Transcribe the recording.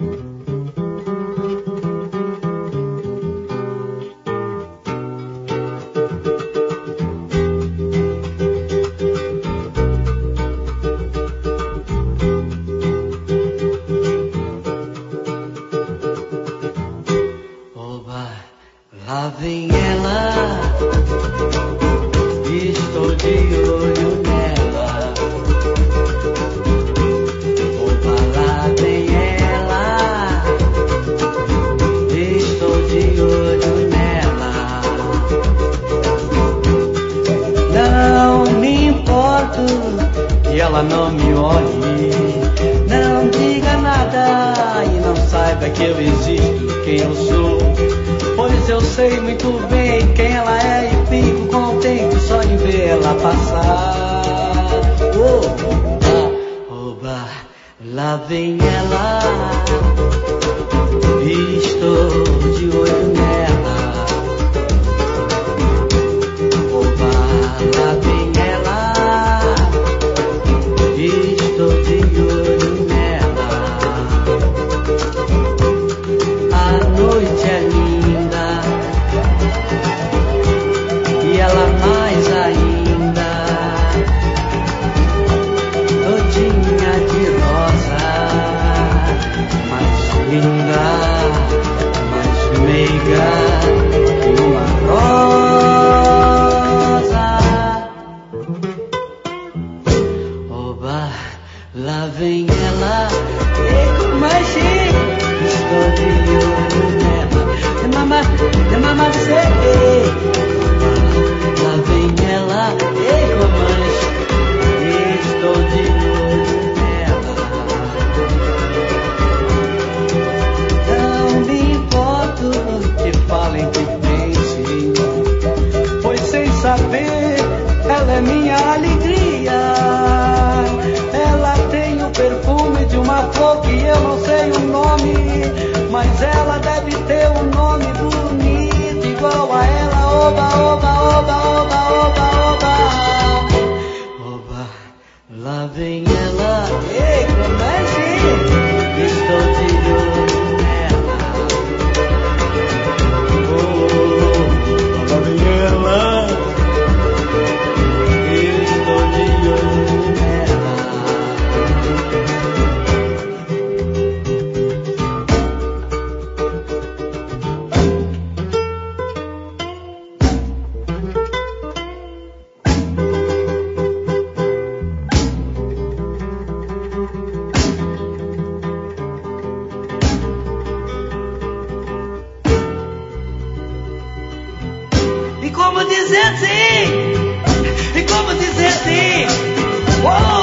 Lá vem ela, estou de olho nela. Opa, lá vem ela, estou de olho nela. Não me importo que ela não me olhe, não diga nada e não saiba que eu existo, quem eu sou. Pois eu sei muito bem quem ela é e fico contente só em ver ela passar. Oba, lá vem ela, estou de olho nela. Oba, lá vem ela, estou de olho nela. A noite é linda, ela mais ainda, todinha de rosa, mais linda, mais meiga que uma rosa. Oba, lá vem ela, e mais estou de olho nela, de mamacê. Lá vem ela, ei, romance, estou de olho nela. Não me importo que falem, que pensem, pois sem saber, ela é minha alegria. Ela tem o perfume de uma flor que eu não sei o nome, mas ela deve ter um nome bonito igual a ela. Oba, oba, oba, oba, oba, oba. Oba, lá vem ela, ei, comece, estou de olho nela. Lá vem ela, estou de olho nela. E como dizer sim? E como dizer sim? Oh!